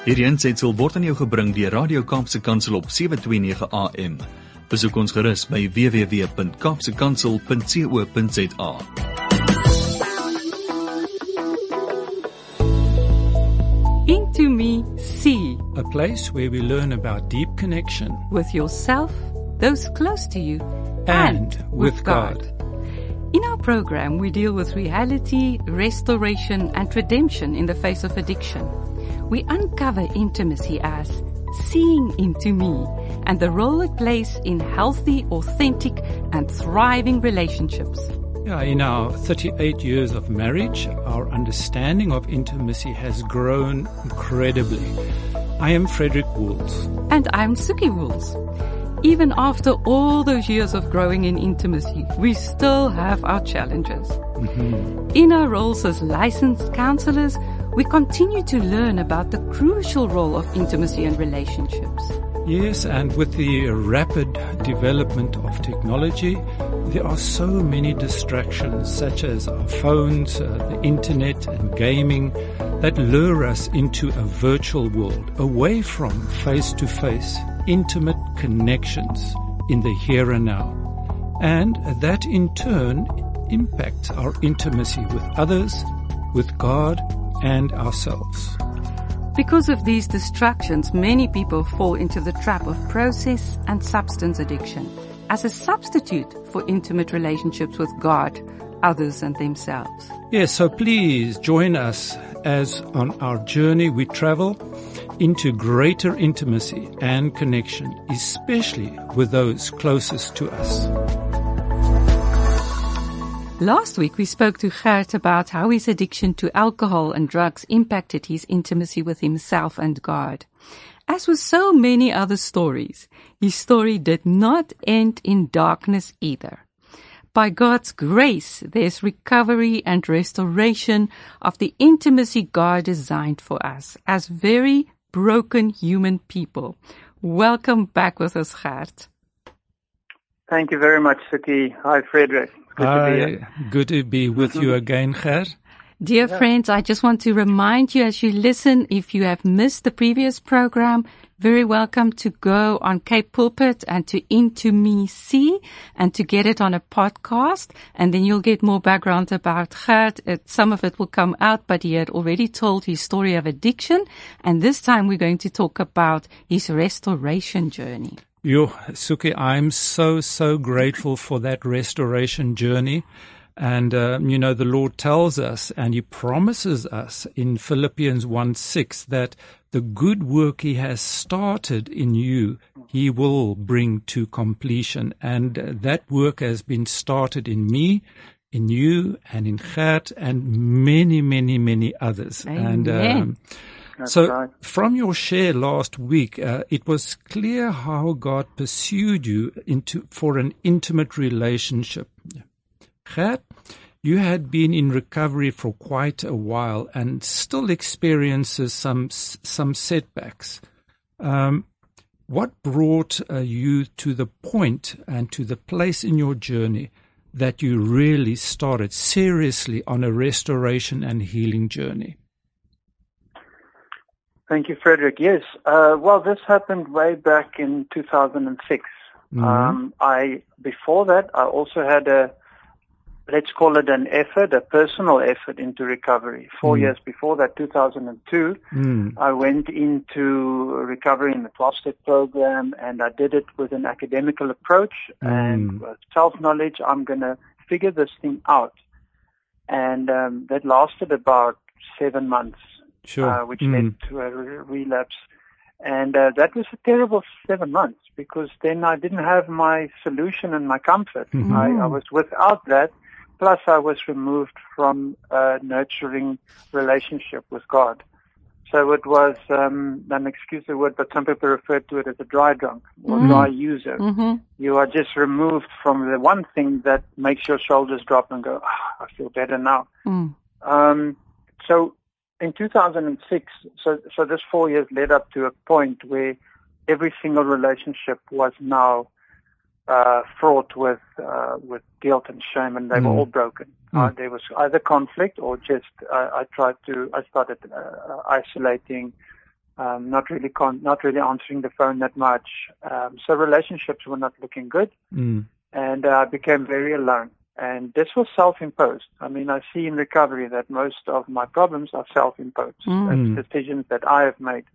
Hierdie aansetsel word aan jou gebring deur Radio Kaapse Kansel op 729 AM. Besoek ons gerus by www.kapsekansel.co.za. Into Me See, a place where we learn about deep connection with yourself, those close to you, and with God. In our program, we deal with reality, restoration, and redemption in the face of addiction. We uncover intimacy as seeing into me and the role it plays in healthy, authentic, and thriving relationships. Yeah, in our 38 years of marriage, our understanding of intimacy has grown incredibly. I am Frederick Wools. And I'm Suki Wools. Even after all those years of growing in intimacy, we still have our challenges. Mm-hmm. In our roles as licensed counselors, we continue to learn about the crucial role of intimacy and relationships. Yes, and with the rapid development of technology, there are so many distractions such as our phones, the internet and gaming that lure us into a virtual world, away from face-to-face, intimate connections in the here and now. And that in turn impacts our intimacy with others, with God, and ourselves. Because of these distractions, many people fall into the trap of process and substance addiction as a substitute for intimate relationships with God, others, and themselves. Yes, so please join us as on our journey we travel into greater intimacy and connection, especially with those closest to us. Last week we spoke to Gert about how his addiction to alcohol and drugs impacted his intimacy with himself and God. As with so many other stories, his story did not end in darkness either. By God's grace, there's recovery and restoration of the intimacy God designed for us as very broken human people. Welcome back with us, Gert. Thank you very much, Suki. Hi, Frederick. Good to be with you again, Gert. Dear friends, I just want to remind you as you listen, if you have missed the previous program, very welcome to go on Cape Pulpit and to Into Me See and to get it on a podcast, and then you'll get more background about Gert. Some of it will come out, but he had already told his story of addiction, and this time we're going to talk about his restoration journey. Suki, I'm so grateful for that restoration journey. And, the Lord tells us and He promises us in Philippians 1:6 that the good work He has started in you, He will bring to completion. And that work has been started in me, in you, and in Gert, and many others. Amen. And, so right. From your share last week, it was clear how God pursued you for an intimate relationship. Gert, you had been in recovery for quite a while and still experiences some setbacks. What brought you to the point and to the place in your journey that you really started seriously on a restoration and healing journey? Thank you, Frederick. Yes. This happened way back in 2006. Mm-hmm. Before that, I also had let's call it a personal effort into recovery. 4 years before that, 2002, I went into recovery in the 12-step program, and I did it with an academical approach and self-knowledge. I'm going to figure this thing out. And that lasted about 7 months. Sure. Which led to a relapse. And that was a terrible 7 months because then I didn't have my solution and my comfort. Mm-hmm. I was without that, plus I was removed from a nurturing relationship with God. So it was, excuse the word, but some people refer to it as a dry drunk or dry user. Mm-hmm. You are just removed from the one thing that makes your shoulders drop and go, I feel better now. So in 2006, so this 4 years led up to a point where every single relationship was now fraught with guilt and shame, and they were all broken. There was either conflict or just I started isolating, not really answering the phone that much. So relationships were not looking good. And I became very alone. And this was self-imposed. I mean, I see in recovery that most of my problems are self-imposed. It's decisions that I have made.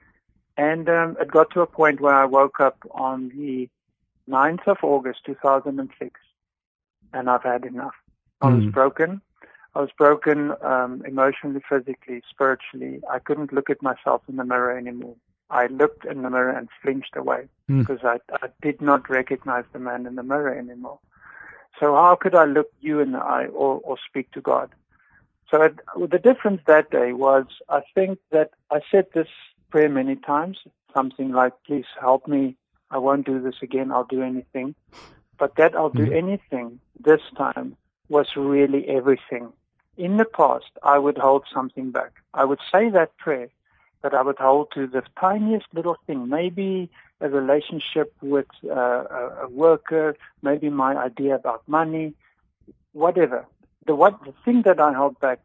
And it got to a point where I woke up on the 9th of August, 2006, and I've had enough. I was broken. I was broken emotionally, physically, spiritually. I couldn't look at myself in the mirror anymore. I looked in the mirror and flinched away because I did not recognize the man in the mirror anymore. So how could I look you in the eye or speak to God? So the difference that day was, I think that I said this prayer many times, something like, please help me. I won't do this again. I'll do anything. But that I'll do anything this time was really everything. In the past, I would hold something back. I would say that prayer, but I would hold to the tiniest little thing, maybe a relationship with a worker, maybe my idea about money, whatever. The thing that I held back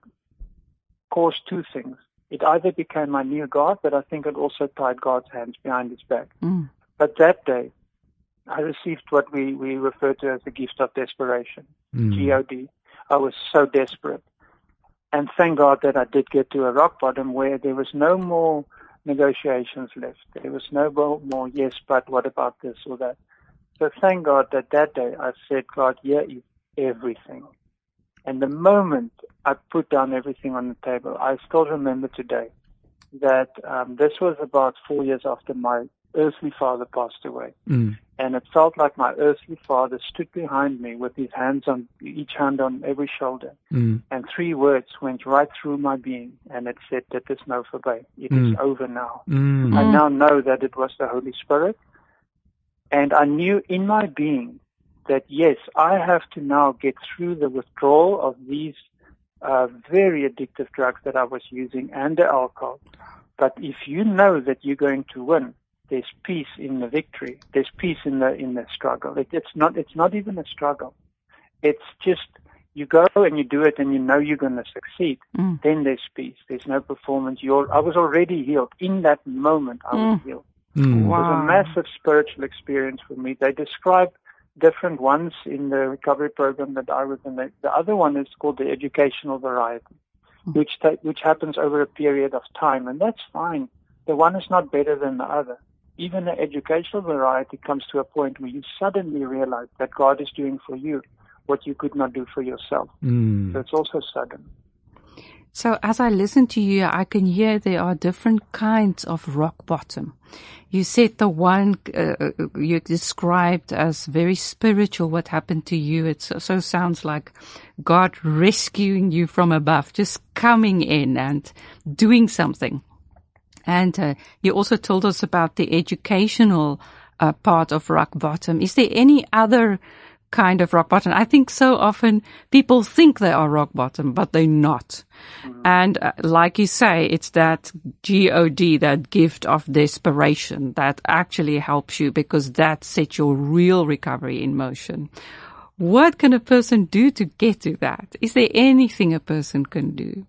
caused two things. It either became my new God, but I think it also tied God's hands behind his back. But that day, I received what we refer to as the gift of desperation, G-O-D. I was so desperate. And thank God that I did get to a rock bottom where there was no more negotiations left. There was no more, yes, but what about this or that? So thank God that day I said, God, here is everything. And the moment I put down everything on the table, I still remember today that this was about 4 years after my earthly father passed away. And it felt like my earthly father stood behind me with his hands on each hand on every shoulder. And 3 words went right through my being, and it said, "Dit is nou verby. It is over now." I now know that it was the Holy Spirit. And I knew in my being that, yes, I have to now get through the withdrawal of these very addictive drugs that I was using and the alcohol. But if you know that you're going to win, there's peace in the victory. There's peace in the struggle. It's not even a struggle. It's just you go and you do it and you know you're going to succeed. Then there's peace. There's no performance. I was already healed. In that moment, I was healed. It was a massive spiritual experience for me. They describe different ones in the recovery program that I was in. The other one is called the educational variety, which happens over a period of time, and that's fine. The one is not better than the other. Even the educational variety comes to a point where you suddenly realize that God is doing for you what you could not do for yourself. So it's also sudden. So as I listen to you, I can hear there are different kinds of rock bottom. You said the one you described as very spiritual, what happened to you. It so sounds like God rescuing you from above, just coming in and doing something. And you also told us about the educational part of rock bottom. Is there any other kind of rock bottom? I think so often people think they are rock bottom, but they're not. And like you say, it's that G-O-D, that gift of desperation that actually helps you, because that sets your real recovery in motion. What can a person do to get to that? Is there anything a person can do?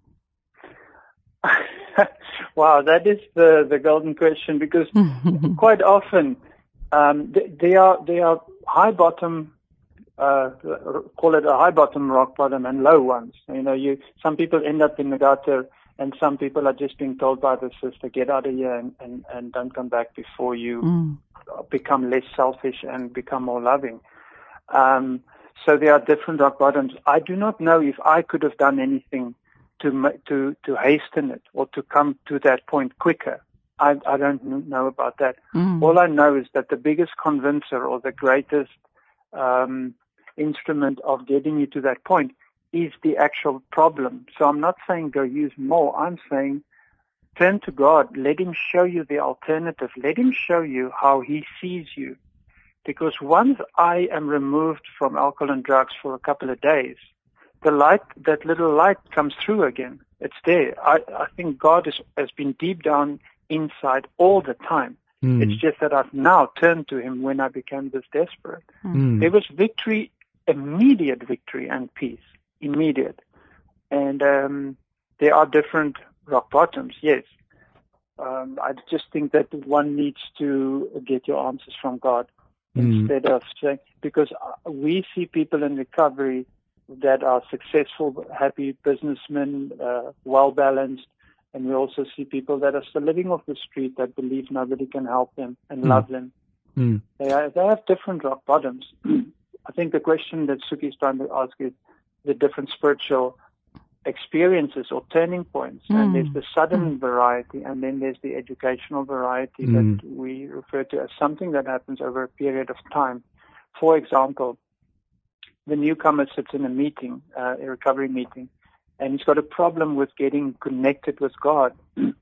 Wow, that is the golden question, because quite often they are high bottom, call it a high bottom, rock bottom, and low ones. You know, some people end up in the gutter, and some people are just being told by the sister, get out of here and don't come back before you become less selfish and become more loving. So there are different rock bottoms. I do not know if I could have done anything to hasten it or to come to that point quicker. I don't know about that. All I know is that the biggest convincer or the greatest instrument of getting you to that point is the actual problem. So I'm not saying go use more. I'm saying turn to God. Let Him show you the alternative. Let Him show you how He sees you. Because once I am removed from alcohol and drugs for a couple of days, the light, that little light comes through again. It's there. I think God has been deep down inside all the time. It's just that I've now turned to Him when I became this desperate. There was victory, immediate victory and peace, immediate. And there are different rock bottoms, yes. I just think that one needs to get your answers from God instead of saying, because we see people in recovery that are successful, happy businessmen, well-balanced, and we also see people that are still living off the street that believe nobody can help them and love them. They have different rock bottoms. I think the question that Suki is trying to ask is the different spiritual experiences or turning points. And there's the sudden variety, and then there's the educational variety that we refer to as something that happens over a period of time. For example, the newcomer sits in a meeting, a recovery meeting, and he's got a problem with getting connected with God.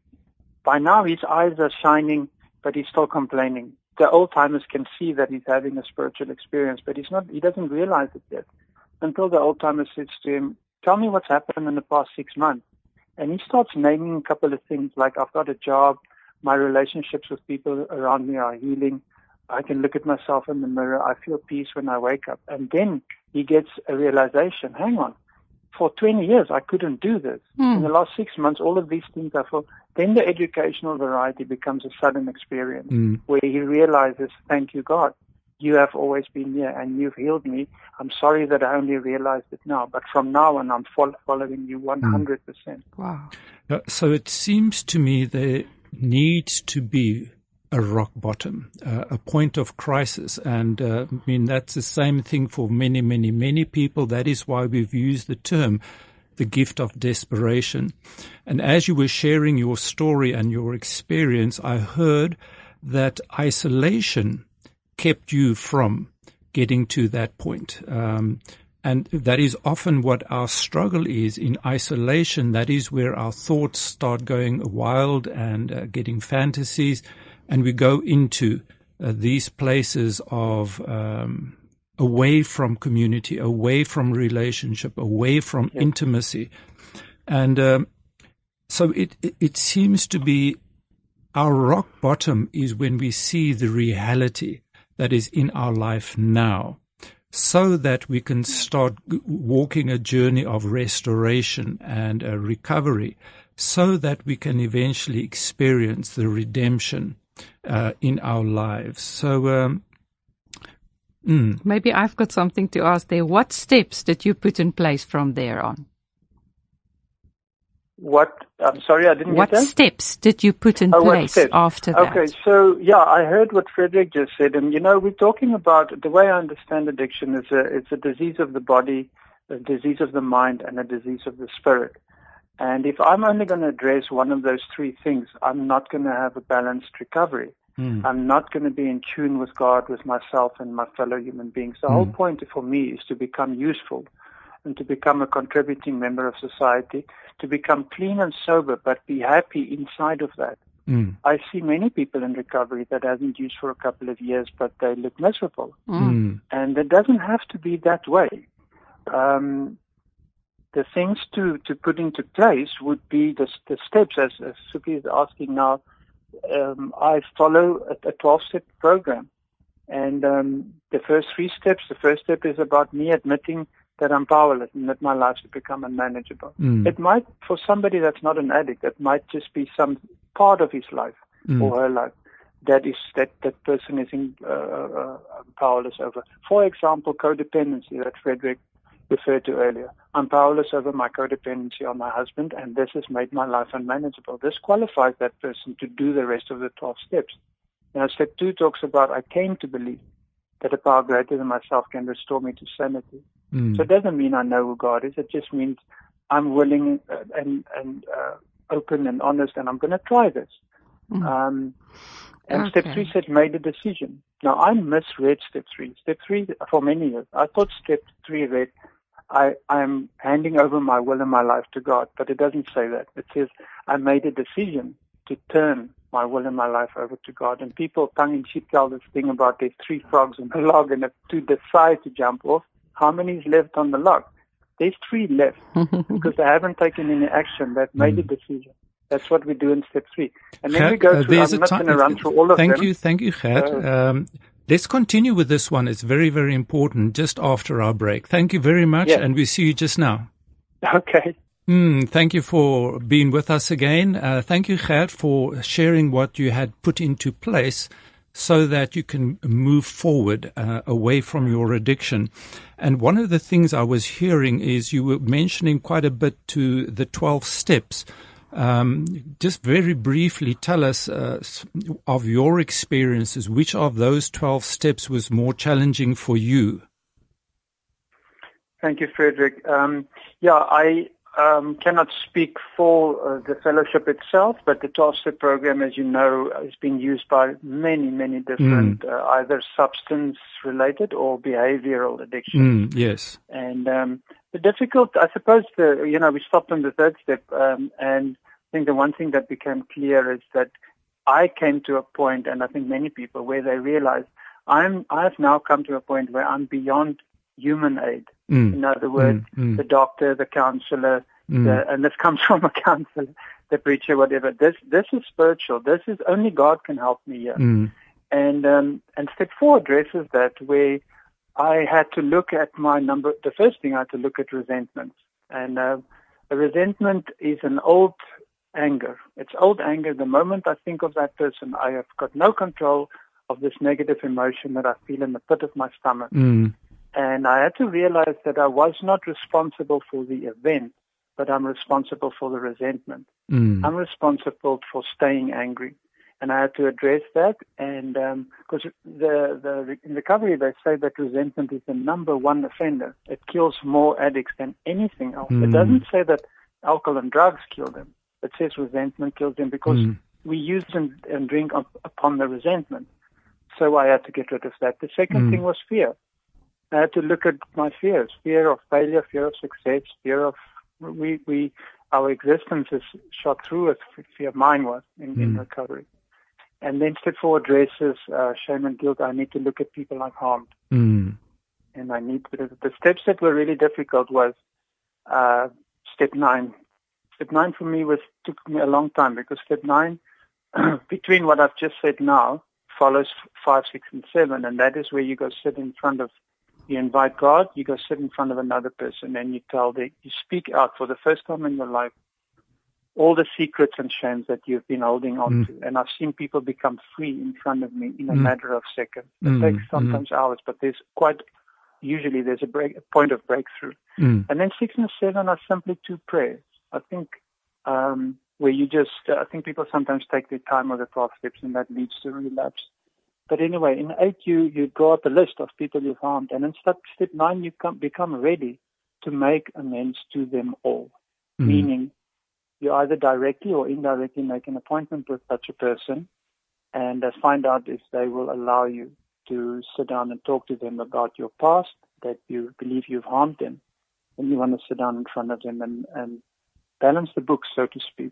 By now, his eyes are shining, but he's still complaining. The old-timers can see that he's having a spiritual experience, but he doesn't realize it yet until the old-timer says to him, tell me what's happened in the past 6 months. And he starts naming a couple of things like, I've got a job, my relationships with people around me are healing, I can look at myself in the mirror, I feel peace when I wake up. And then he gets a realization, hang on, for 20 years I couldn't do this. In the last 6 months, all of these things I feel. Then the educational variety becomes a sudden experience where he realizes, thank you, God. You have always been here and you've healed me. I'm sorry that I only realized it now, but from now on I'm following you 100%. Wow. So it seems to me there needs to be a rock bottom, a point of crisis. And I mean, that's the same thing for many, many, many people. That is why we've used the term, the gift of desperation. And as you were sharing your story and your experience, I heard that isolation kept you from getting to that point. And that is often what our struggle is. In isolation, that is where our thoughts start going wild and getting fantasies. And we go into these places of away from community, away from relationship, away from intimacy. And so it seems to be our rock bottom is when we see the reality that is in our life now, so that we can start walking a journey of restoration and recovery, so that we can eventually experience the redemption in our lives. So maybe I've got something to ask there. What steps did you put in place from there on? I'm sorry, I didn't get that. What steps did you put in place after that? Okay, so I heard what Frederick just said, and we're talking about, the way I understand addiction is it's a disease of the body, a disease of the mind, and a disease of the spirit. And if I'm only going to address one of those three things, I'm not going to have a balanced recovery. I'm not going to be in tune with God, with myself, and my fellow human beings. The whole point for me is to become useful and to become a contributing member of society, to become clean and sober, but be happy inside of that. I see many people in recovery that hasn't used for a couple of years, but they look miserable. And it doesn't have to be that way. The things to put into place would be the steps, as Suki is asking now. I follow a 12-step program. And the first 3 steps, the first step is about me admitting that I'm powerless and that my life has become unmanageable. It might, for somebody that's not an addict, it might just be some part of his life or her life that person is powerless over. For example, codependency that Frederick referred to earlier. I'm powerless over my codependency on my husband, and this has made my life unmanageable. This qualifies that person to do the rest of the 12 steps. Now, step 2 talks about I came to believe that a power greater than myself can restore me to sanity. So it doesn't mean I know who God is. It just means I'm willing and open and honest, and I'm going to try this. And step 3 said made a decision. Now, I misread step 3. Step 3, for many years, I thought step 3 read, I'm handing over my will and my life to God, but it doesn't say that. It says I made a decision to turn my will and my life over to God. And people tongue-in-cheek tell this thing about there's 3 frogs in the log, and if to decide to jump off, how many is left on the log? There's 3 left because they haven't taken any action. They've made a decision. That's what we do in step 3. And then we go through, I'm not going to run through all of them. Thank you, Gert. Let's continue with this one. It's very, very important just after our break. Thank you very much, and we see you just now. Okay. Thank you for being with us again. Thank you, Gert, for sharing what you had put into place so that you can move forward away from your addiction. And one of the things I was hearing is you were mentioning quite a bit to the 12 steps. Just very briefly tell us of your experiences, which of those 12 steps was more challenging for you? Thank you, Frederick. I cannot speak for the fellowship itself, but the 12-step program, as you know, is being used by many different either substance-related or behavioral addictions. Yes. And the difficult, I suppose, we stopped on the third step, and I think the one thing that became clear is that I came to a point, and I think many people, where they realized I've now come to a point where I'm beyond human aid. In other words, the doctor, the counselor, and this comes from a counselor, the preacher, whatever. This is spiritual. This is only God can help me here. And step 4 addresses that, where I had to look at my number. The first thing I had to look at resentments, and a resentment is an old anger. It's old anger. The moment I think of that person, I have got no control of this negative emotion that I feel in the pit of my stomach. And I had to realize that I was not responsible for the event, but I'm responsible for the resentment. I'm responsible for staying angry. And I had to address that. And because in recovery, they say that resentment is the number one offender. It kills more addicts than anything else. It doesn't say that alcohol and drugs kill them. It says resentment kills them because we use and drink upon the resentment. So I had to get rid of that. The second thing was fear. I had to look at my fears: fear of failure, fear of success, fear of our existence is shot through with fear. Mine was in recovery. And then step 4 addresses shame and guilt. I need to look at people I've harmed, and I need the steps that were really difficult was step 9. Step 9 for me took me a long time, because step 9, between what I've just said now, follows 5, 6, and 7, and that is where you go sit in front of. You invite God, you go sit in front of another person, and you speak out for the first time in your life all the secrets and shames that you've been holding on to. And I've seen people become free in front of me in a matter of seconds. It takes sometimes hours, but there's a point of breakthrough. And then 6 and 7 are simply 2 prayers. I think where I think people sometimes take their time with the 12 steps, and that leads to relapse. But anyway, in 8, you draw up a list of people you've harmed. And in step 9, you become ready to make amends to them all. Meaning, you either directly or indirectly make an appointment with such a person and find out if they will allow you to sit down and talk to them about your past, that you believe you've harmed them. And you want to sit down in front of them and balance the books, so to speak.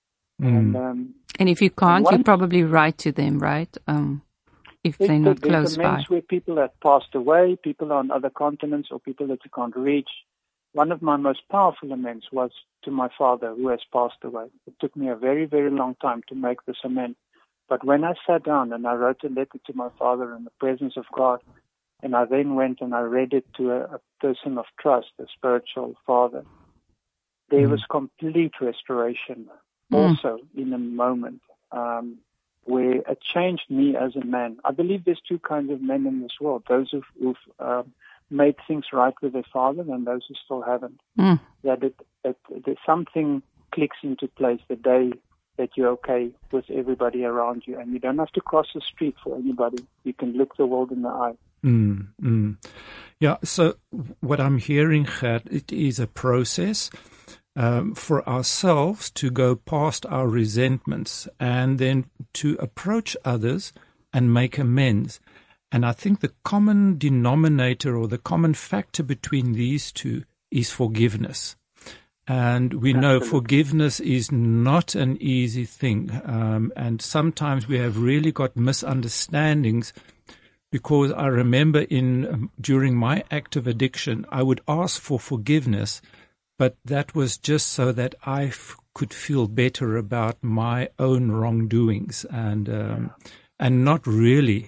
And if you can't, you probably write to them, right? If they're not close by. There's where people have passed away, people on other continents, or people that you can't reach. One of my most powerful amends was to my father, who has passed away. It took me a very, very long time to make this amend. But when I sat down and I wrote a letter to my father in the presence of God, and I then went and I read it to a person of trust, a spiritual father, there was complete restoration also in a moment. Where it changed me as a man. I believe there's 2 kinds of men in this world: those who've made things right with their father, and those who still haven't. That something clicks into place the day that you're okay with everybody around you, and you don't have to cross the street for anybody. You can look the world in the eye. Yeah. So what I'm hearing, Gert, it is a process. For ourselves to go past our resentments and then to approach others and make amends. And I think the common denominator or the common factor between these 2 is forgiveness. And we know forgiveness is not an easy thing. And sometimes we have really got misunderstandings, because I remember during my active addiction, I would ask for forgiveness, but that was just so that I could feel better about my own wrongdoings, and not really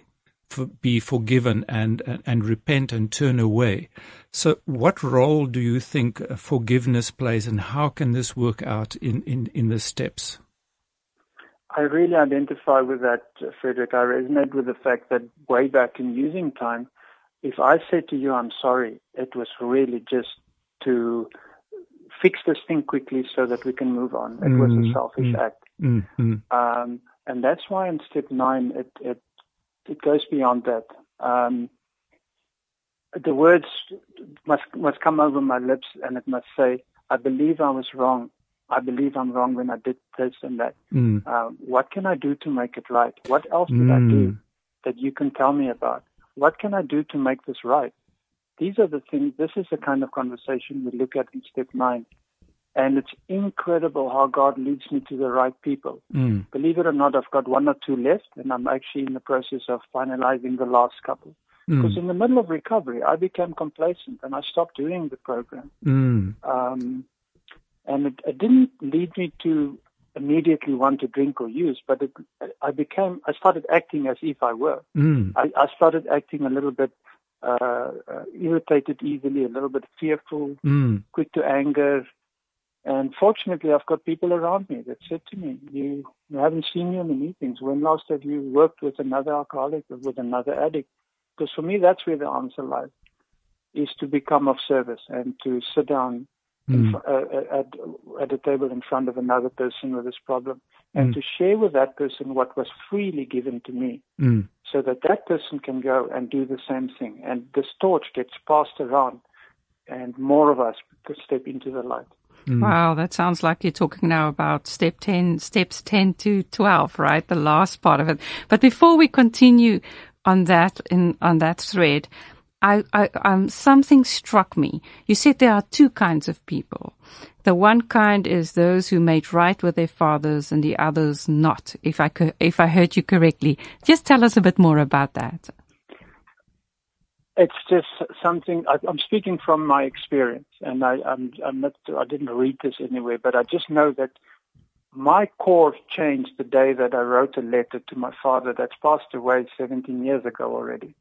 be forgiven and repent and turn away. So what role do you think forgiveness plays, and how can this work out in the steps? I really identify with that, Frederick. I resonate with the fact that way back in using time, if I said to you, I'm sorry, it was really just to fix this thing quickly so that we can move on. It was a selfish act. And that's why in step 9, it goes beyond that. The words must come over my lips, and it must say, I believe I was wrong. I believe I'm wrong when I did this and that. What can I do to make it right? What else did I do that you can tell me about? What can I do to make this right? These are the things, this is the kind of conversation we look at in step 9. And it's incredible how God leads me to the right people. Believe it or not, I've got 1 or 2 left, and I'm actually in the process of finalizing the last couple. Because in the middle of recovery, I became complacent and I stopped doing the program. And it didn't lead me to immediately want to drink or use, but I started acting as if I were. I started acting a little bit irritated easily, a little bit fearful, quick to anger. And fortunately, I've got people around me that said to me, you haven't seen you in the meetings. When last have you worked with another alcoholic or with another addict? Because for me, that's where the answer lies, is to become of service and to sit down at a table in front of another person with this problem and to share with that person what was freely given to me so that person can go and do the same thing. And this torch gets passed around and more of us could step into the light. Wow, that sounds like you're talking now about steps 10 to 12, right? The last part of it. But before we continue on that thread, something struck me. You said there are 2 kinds of people. The one kind is those who made right with their fathers, and the others not. If I heard you correctly, just tell us a bit more about that. It's just something. I'm speaking from my experience, and I didn't read this anywhere, but I just know that my core changed the day that I wrote a letter to my father that's passed away 17 years ago already.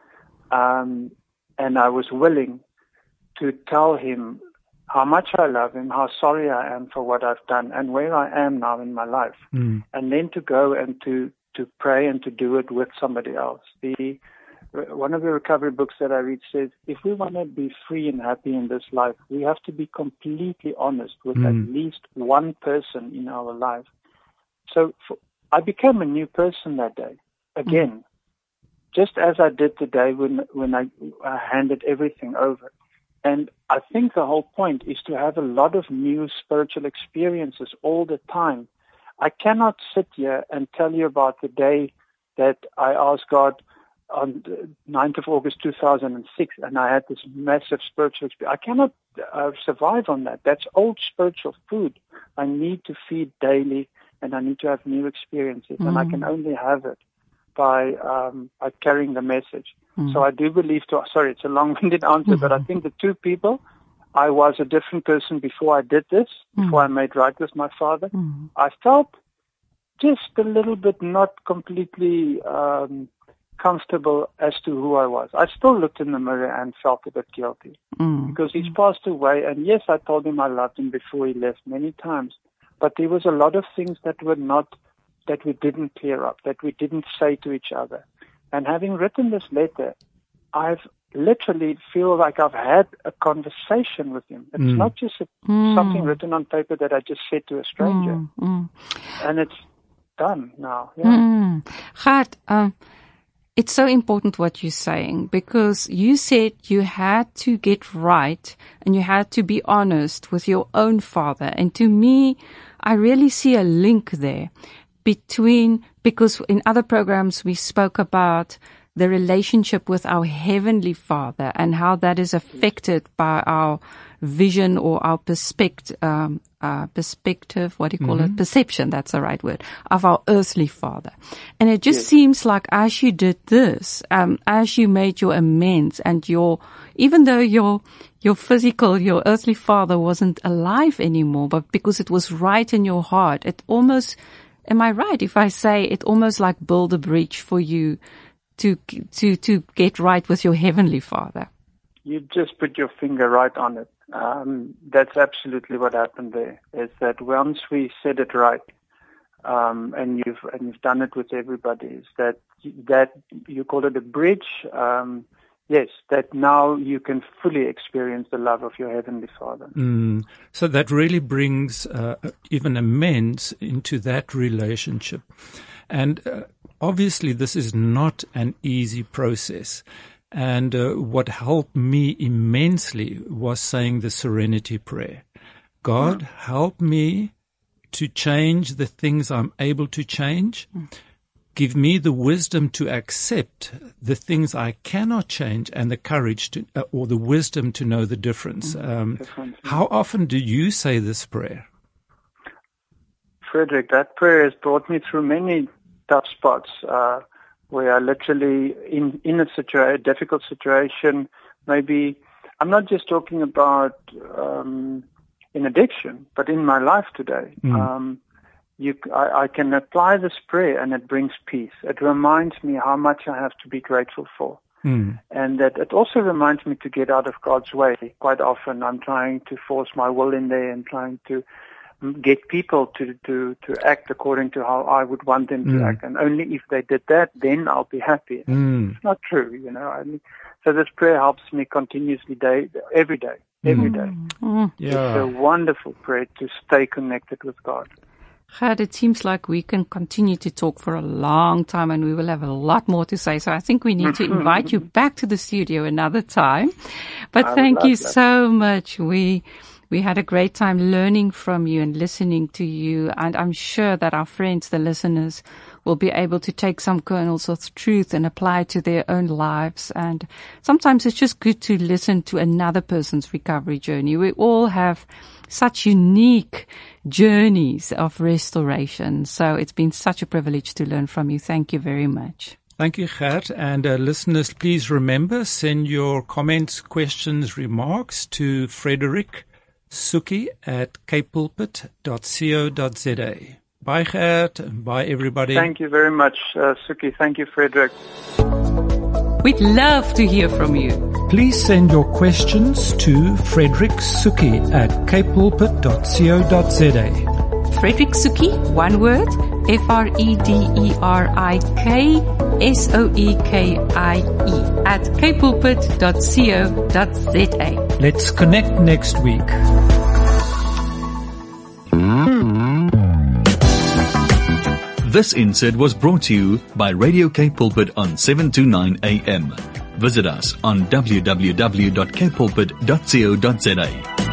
And I was willing to tell him how much I love him, how sorry I am for what I've done, and where I am now in my life. And then to go and to pray and to do it with somebody else. One of the recovery books that I read says, if we want to be free and happy in this life, we have to be completely honest with at least one person in our life. So I became a new person that day, again, just as I did the day when I handed everything over. And I think the whole point is to have a lot of new spiritual experiences all the time. I cannot sit here and tell you about the day that I asked God on the 9th of August 2006, and I had this massive spiritual experience. I cannot survive on that. That's old spiritual food. I need to feed daily, and I need to have new experiences, and I can only have it by carrying the message. So I do believe, sorry, it's a long-winded answer, but I think the 2 people, I was a different person before I did this, before I made right with my father. I felt just a little bit not completely comfortable as to who I was. I still looked in the mirror and felt a bit guilty because he's passed away. And yes, I told him I loved him before he left many times, but there was a lot of things that we didn't clear up, that we didn't say to each other. And having written this letter, I've literally feel like I've had a conversation with him. It's not just something written on paper that I just said to a stranger. And it's done now. Yeah. Gert, it's so important what you're saying, because you said you had to get right and you had to be honest with your own father. And to me, I really see a link there because in other programs we spoke about the relationship with our Heavenly Father and how that is affected by our vision or our perspective, perception, that's the right word, of our earthly father. And it just seems like as you did this, as you made your amends and even though your earthly father wasn't alive anymore, but because it was right in your heart, it almost, am I right if I say it almost like build a bridge for you to get right with your Heavenly Father? You just put your finger right on it. That's absolutely what happened there, is that once we said it right, and you've done it with everybody, is that you call it a bridge. Yes, that now you can fully experience the love of your Heavenly Father. So that really brings even amends into that relationship. And obviously this is not an easy process. And what helped me immensely was saying the Serenity Prayer. God, help me to change the things I'm able to change. Give me the wisdom to accept the things I cannot change, and the courage to, or the wisdom to know the difference. How often do you say this prayer? Frederick, that prayer has brought me through many tough spots, where I literally, in a difficult situation, maybe, I'm not just talking about in addiction, but in my life today. I can apply this prayer and it brings peace. It reminds me how much I have to be grateful for. And that it also reminds me to get out of God's way. Quite often I'm trying to force my will in there and trying to get people to act according to how I would want them to act. And only if they did that, then I'll be happy. It's not true, you know. So this prayer helps me continuously, every day. It's a wonderful prayer to stay connected with God. Gert, it seems like we can continue to talk for a long time and we will have a lot more to say. So I think we need to invite you back to the studio another time. But thank you so much. We had a great time learning from you and listening to you. And I'm sure that our friends, the listeners, will be able to take some kernels of truth and apply it to their own lives. And sometimes it's just good to listen to another person's recovery journey. We all have such unique journeys of restoration. So it's been such a privilege to learn from you. Thank you very much. Thank you, Gert. And listeners, please remember, send your comments, questions, remarks to Frederick Suki at capepulpit.co.za. Bye, Gert. Bye, everybody. Thank you very much, Suki. Thank you, Frederick. We'd love to hear from you. Please send your questions to Frederick Suki at capepulpit.co.za. Frederick Suki, one word, FREDERIKSOEKIE at capepulpit.co.za. Let's connect next week. This insert was brought to you by Radio Cape Pulpit on 7 to 9 a.m. Visit us on www.capepulpit.co.za.